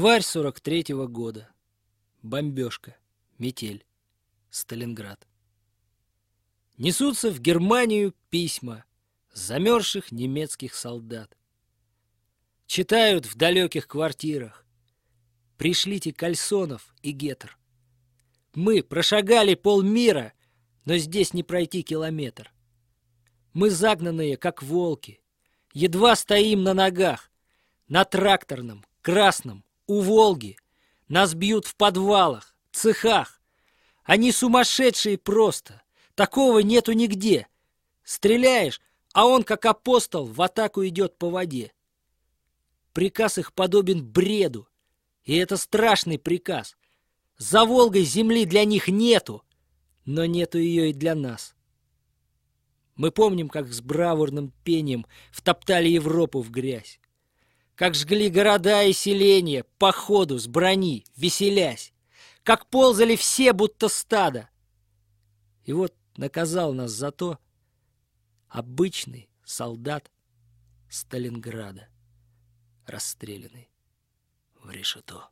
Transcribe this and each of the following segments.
Январь 43-го года. Бомбежка. Метель. Сталинград. Несутся в Германию письма замерзших немецких солдат. Читают в далеких квартирах: пришлите кальсонов и гетер. Мы прошагали полмира, но здесь не пройти километр. Мы загнанные, как волки, едва стоим на ногах. На тракторном, красном, у Волги нас бьют в подвалах, цехах. Они сумасшедшие просто, такого нету нигде. Стреляешь, а он, как апостол, в атаку идет по воде. Приказ их подобен бреду, и это страшный приказ. За Волгой земли для них нету, но нету ее и для нас. Мы помним, как с бравурным пением втоптали Европу в грязь, как жгли города и селения по ходу с брони, веселясь, как ползали все, будто стадо. И вот наказал нас за то обычный солдат Сталинграда, расстрелянный в решето.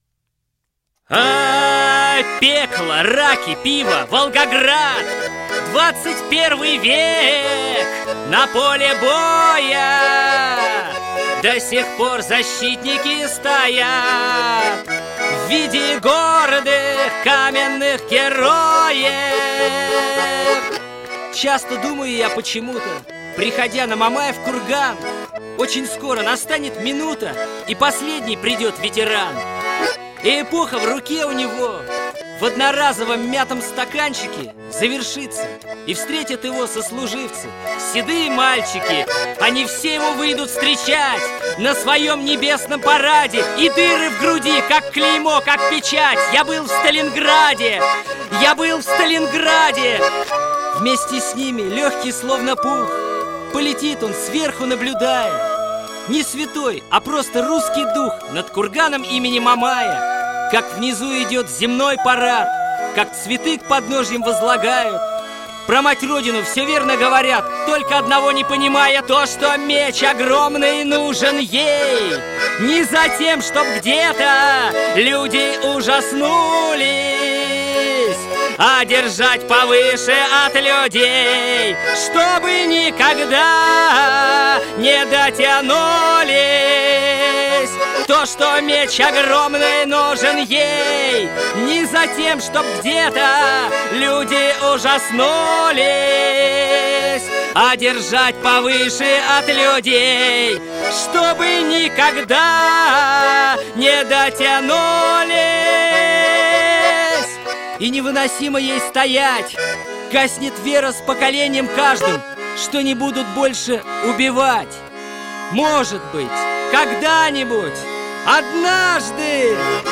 Пекло, раки, пиво, Волгоград, 21 век, на поле боя до сих пор защитники стоят в виде гордых каменных героев. Часто думаю я почему-то, приходя на Мамаев курган, очень скоро настанет минута, и последний придет ветеран. И эпоха в руке у него в одноразовом мятом стаканчике завершится, и встретят его сослуживцы, седые мальчики. Они все его выйдут встречать на своем небесном параде, и дыры в груди, как клеймо, как печать. Я был в Сталинграде, я был в Сталинграде. Вместе с ними, легкий словно пух, полетит он сверху, наблюдая. Не святой, а просто русский дух над курганом имени Мамая. Как внизу идет земной парад, как цветы к подножьям возлагают. Про мать Родину все верно говорят, только одного не понимая: то, что меч огромный нужен ей не за тем, чтоб где-то люди ужаснулись, а держать повыше от людей, чтобы никогда не дотянулись. То, что меч огромный нужен ей не за тем, чтоб где-то люди ужаснулись, а держать повыше от людей, чтобы никогда не дотянулись. И невыносимо ей стоять, гаснет вера с поколением каждым, что не будут больше убивать. Может быть, когда-нибудь, однажды